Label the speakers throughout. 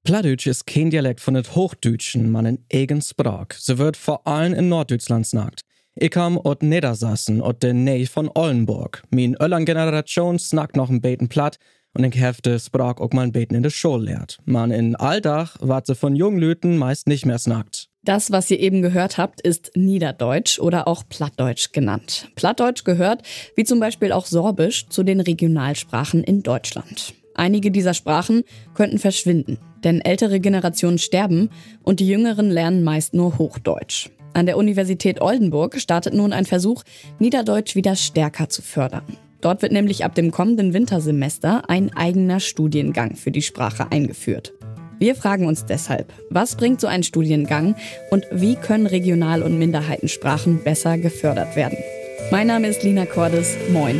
Speaker 1: Plattdeutsch ist kein Dialekt von het Hochdeutschen, man in eigen Sprach. Sie wird vor allem in Norddeutschland snackt. Ich kam aus Niedersachsen, aus der Nähe von Oldenburg. Min öllern Generation snackt noch ein Beten platt und ich hef de Sprach auch mal ein Beten in der Schule lehrt. Man in Alldach wat sie von jungen Lüten meist nicht mehr snackt.
Speaker 2: Das, was ihr eben gehört habt, ist Niederdeutsch oder auch Plattdeutsch genannt. Plattdeutsch gehört, wie zum Beispiel auch Sorbisch, zu den Regionalsprachen in Deutschland. Einige dieser Sprachen könnten verschwinden, denn ältere Generationen sterben und die Jüngeren lernen meist nur Hochdeutsch. An der Universität Oldenburg startet nun ein Versuch, Niederdeutsch wieder stärker zu fördern. Dort wird nämlich ab dem kommenden Wintersemester ein eigener Studiengang für die Sprache eingeführt. Wir fragen uns deshalb, was bringt so ein Studiengang und wie können Regional- und Minderheitensprachen besser gefördert werden? Mein Name ist Lina Cordes. Moin.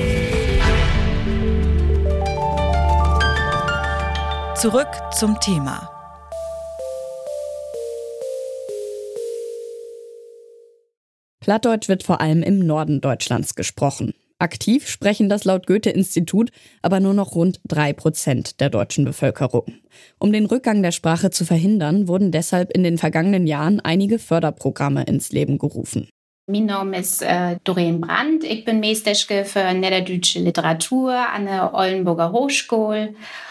Speaker 3: Zurück zum Thema.
Speaker 2: Plattdeutsch wird vor allem im Norden Deutschlands gesprochen. Aktiv sprechen das laut Goethe-Institut aber nur noch rund 3% der deutschen Bevölkerung. Um den Rückgang der Sprache zu verhindern, wurden deshalb in den vergangenen Jahren einige Förderprogramme ins Leben gerufen.
Speaker 4: Mein Name ist Doreen Brandt. Ich bin Meisterschke für niederdeutsche Literatur an der Oldenburger Hochschule.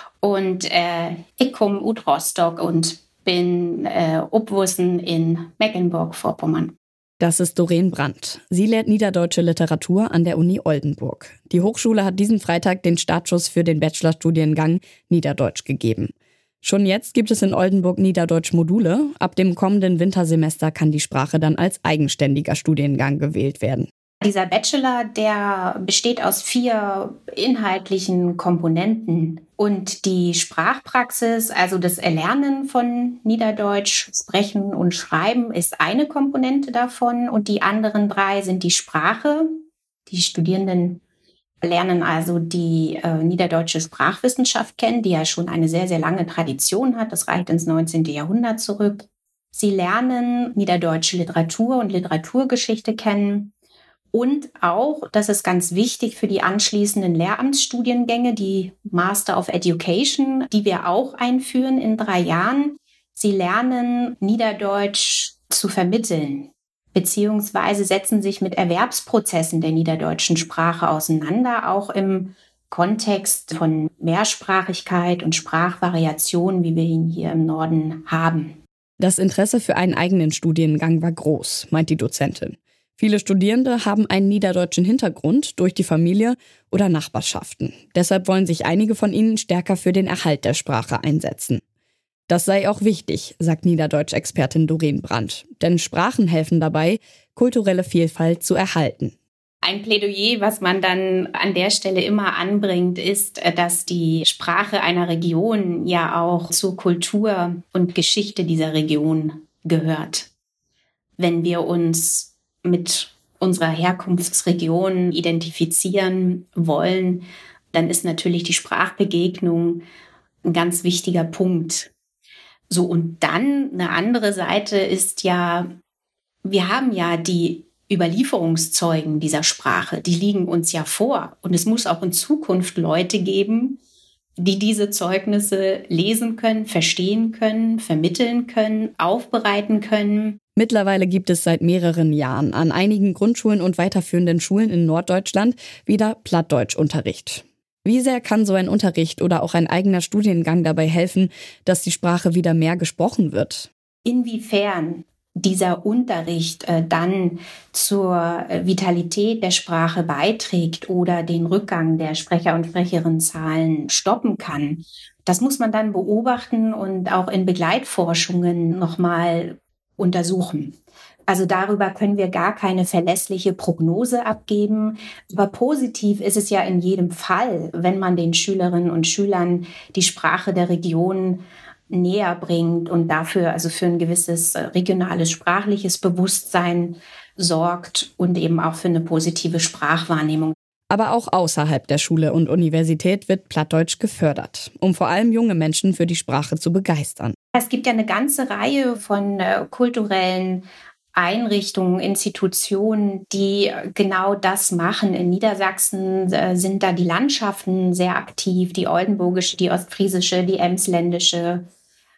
Speaker 4: Und ich komme aus Rostock und bin aufgewachsen in Mecklenburg-Vorpommern.
Speaker 2: Das ist Doreen Brandt. Sie lehrt niederdeutsche Literatur an der Uni Oldenburg. Die Hochschule hat diesen Freitag den Startschuss für den Bachelorstudiengang Niederdeutsch gegeben. Schon jetzt gibt es in Oldenburg Niederdeutsch-Module. Ab dem kommenden Wintersemester kann die Sprache dann als eigenständiger Studiengang gewählt werden.
Speaker 4: Dieser Bachelor, der besteht aus 4 inhaltlichen Komponenten. Und die Sprachpraxis, also das Erlernen von Niederdeutsch, Sprechen und Schreiben, ist eine Komponente davon. Und die anderen 3 sind die Sprache. Die Studierenden lernen also die niederdeutsche Sprachwissenschaft kennen, die ja schon eine sehr, sehr lange Tradition hat. Das reicht ins 19. Jahrhundert zurück. Sie lernen niederdeutsche Literatur und Literaturgeschichte kennen. Und auch, das ist ganz wichtig für die anschließenden Lehramtsstudiengänge, die Master of Education, die wir auch einführen in 3 Jahren. Sie lernen Niederdeutsch zu vermitteln, beziehungsweise setzen sich mit Erwerbsprozessen der niederdeutschen Sprache auseinander, auch im Kontext von Mehrsprachigkeit und Sprachvariation, wie wir ihn hier im Norden haben.
Speaker 2: Das Interesse für einen eigenen Studiengang war groß, meint die Dozentin. Viele Studierende haben einen niederdeutschen Hintergrund durch die Familie oder Nachbarschaften. Deshalb wollen sich einige von ihnen stärker für den Erhalt der Sprache einsetzen. Das sei auch wichtig, sagt Niederdeutsch-Expertin Doreen Brandt. Denn Sprachen helfen dabei, kulturelle Vielfalt zu erhalten.
Speaker 4: Ein Plädoyer, was man dann an der Stelle immer anbringt, ist, dass die Sprache einer Region ja auch zur Kultur und Geschichte dieser Region gehört. Wenn wir uns mit unserer Herkunftsregion identifizieren wollen, dann ist natürlich die Sprachbegegnung ein ganz wichtiger Punkt. So, und dann eine andere Seite ist ja, wir haben ja die Überlieferungszeugen dieser Sprache, die liegen uns ja vor. Und es muss auch in Zukunft Leute geben, die diese Zeugnisse lesen können, verstehen können, vermitteln können, aufbereiten können.
Speaker 2: Mittlerweile gibt es seit mehreren Jahren an einigen Grundschulen und weiterführenden Schulen in Norddeutschland wieder Plattdeutschunterricht. Wie sehr kann so ein Unterricht oder auch ein eigener Studiengang dabei helfen, dass die Sprache wieder mehr gesprochen wird?
Speaker 4: Inwiefern dieser Unterricht dann zur Vitalität der Sprache beiträgt oder den Rückgang der Sprecher- und Sprecherinnenzahlen stoppen kann, das muss man dann beobachten und auch in Begleitforschungen nochmal untersuchen. Also darüber können wir gar keine verlässliche Prognose abgeben. Aber positiv ist es ja in jedem Fall, wenn man den Schülerinnen und Schülern die Sprache der Region näher bringt und dafür also für ein gewisses regionales sprachliches Bewusstsein sorgt und eben auch für eine positive Sprachwahrnehmung.
Speaker 2: Aber auch außerhalb der Schule und Universität wird Plattdeutsch gefördert, um vor allem junge Menschen für die Sprache zu begeistern.
Speaker 4: Es gibt ja eine ganze Reihe von kulturellen Einrichtungen, Institutionen, die genau das machen. In Niedersachsen sind da die Landschaften sehr aktiv, die oldenburgische, die ostfriesische, die emsländische.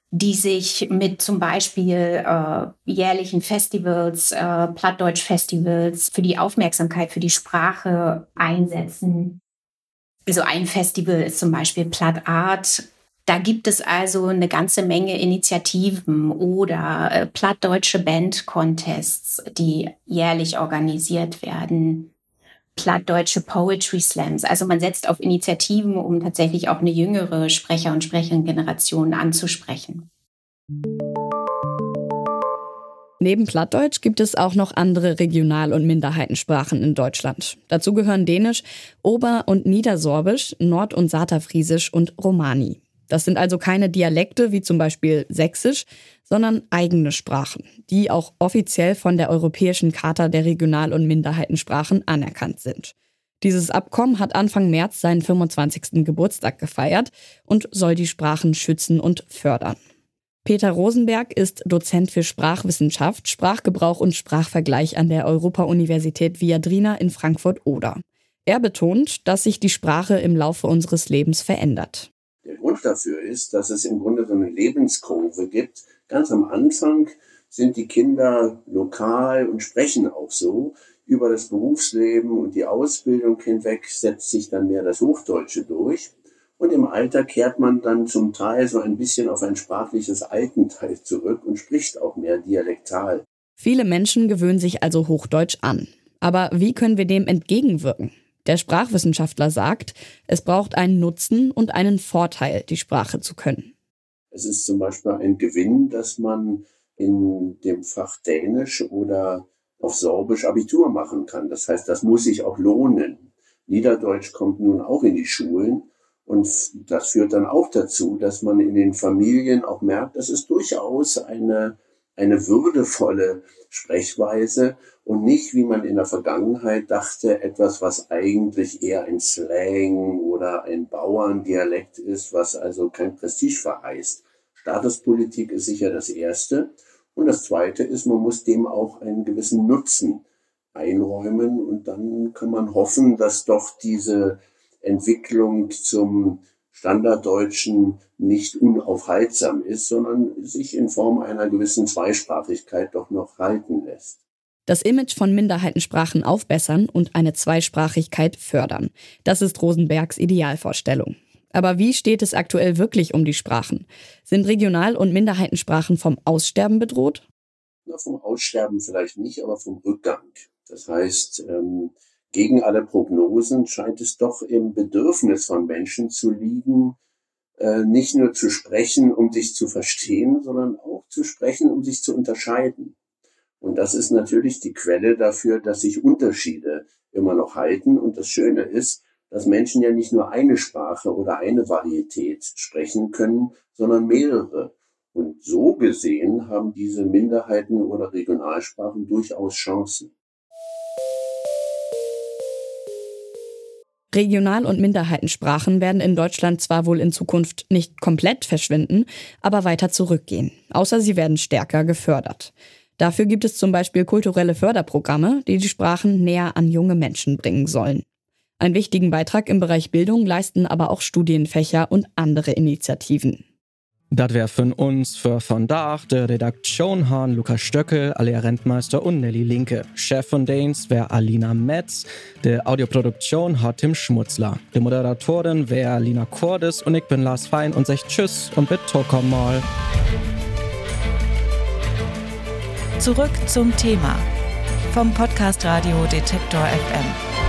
Speaker 4: die sich mit zum Beispiel jährlichen Festivals, Plattdeutsch-Festivals für die Aufmerksamkeit für die Sprache einsetzen. Also ein Festival ist zum Beispiel Platt Art. Da gibt es also eine ganze Menge Initiativen oder plattdeutsche Band-Contests, die jährlich organisiert werden. Plattdeutsche Poetry Slams. Also man setzt auf Initiativen, um tatsächlich auch eine jüngere Sprecher- und Sprecherinnen-Generation anzusprechen.
Speaker 2: Neben Plattdeutsch gibt es auch noch andere Regional- und Minderheitensprachen in Deutschland. Dazu gehören Dänisch, Ober- und Niedersorbisch, Nord- und Saterfriesisch und Romani. Das sind also keine Dialekte wie zum Beispiel Sächsisch, sondern eigene Sprachen, die auch offiziell von der Europäischen Charta der Regional- und Minderheitensprachen anerkannt sind. Dieses Abkommen hat Anfang März seinen 25. Geburtstag gefeiert und soll die Sprachen schützen und fördern. Peter Rosenberg ist Dozent für Sprachwissenschaft, Sprachgebrauch und Sprachvergleich an der Europa-Universität Viadrina in Frankfurt-Oder. Er betont, dass sich die Sprache im Laufe unseres Lebens verändert.
Speaker 5: Der Grund dafür ist, dass es im Grunde so eine Lebenskurve gibt. Ganz am Anfang sind die Kinder lokal und sprechen auch so. Über das Berufsleben und die Ausbildung hinweg setzt sich dann mehr das Hochdeutsche durch. Und im Alter kehrt man dann zum Teil so ein bisschen auf ein sprachliches Altenteil zurück und spricht auch mehr dialektal.
Speaker 2: Viele Menschen gewöhnen sich also Hochdeutsch an. Aber wie können wir dem entgegenwirken? Der Sprachwissenschaftler sagt, es braucht einen Nutzen und einen Vorteil, die Sprache zu können.
Speaker 5: Es ist zum Beispiel ein Gewinn, dass man in dem Fach Dänisch oder auf Sorbisch Abitur machen kann. Das heißt, das muss sich auch lohnen. Niederdeutsch kommt nun auch in die Schulen und das führt dann auch dazu, dass man in den Familien auch merkt, das ist durchaus eine würdevolle Sprechweise und nicht, wie man in der Vergangenheit dachte, etwas, was eigentlich eher ein Slang oder ein Bauerndialekt ist, was also kein Prestige verheißt. Statuspolitik ist sicher das Erste. Und das Zweite ist, man muss dem auch einen gewissen Nutzen einräumen. Und dann kann man hoffen, dass doch diese Entwicklung zum Standarddeutschen nicht unaufhaltsam ist, sondern sich in Form einer gewissen Zweisprachigkeit doch noch halten lässt.
Speaker 2: Das Image von Minderheitensprachen aufbessern und eine Zweisprachigkeit fördern. Das ist Rosenbergs Idealvorstellung. Aber wie steht es aktuell wirklich um die Sprachen? Sind Regional- und Minderheitensprachen vom Aussterben bedroht?
Speaker 5: Vom Aussterben vielleicht nicht, aber vom Rückgang. Das heißt, gegen alle Prognosen scheint es doch im Bedürfnis von Menschen zu liegen, nicht nur zu sprechen, um sich zu verstehen, sondern auch zu sprechen, um sich zu unterscheiden. Und das ist natürlich die Quelle dafür, dass sich Unterschiede immer noch halten. Und das Schöne ist, dass Menschen ja nicht nur eine Sprache oder eine Varietät sprechen können, sondern mehrere. Und so gesehen haben diese Minderheiten oder Regionalsprachen durchaus Chancen.
Speaker 2: Regional- und Minderheitensprachen werden in Deutschland zwar wohl in Zukunft nicht komplett verschwinden, aber weiter zurückgehen, außer sie werden stärker gefördert. Dafür gibt es zum Beispiel kulturelle Förderprogramme, die die Sprachen näher an junge Menschen bringen sollen. Einen wichtigen Beitrag im Bereich Bildung leisten aber auch Studienfächer und andere Initiativen.
Speaker 1: Das wär von uns für vandaag. De Redaktion haben Lukas Stöckel, Alea Rentmeister und Nelly Linke. Chef von Danes wär Alina Metz. De Audioproduktion hat Tim Schmutzler. De Moderatorin wär Lina Cordes und ich bin Lars Fein und sag Tschüss und bitte komm mal.
Speaker 3: Zurück zum Thema vom Podcast Radio Detektor FM.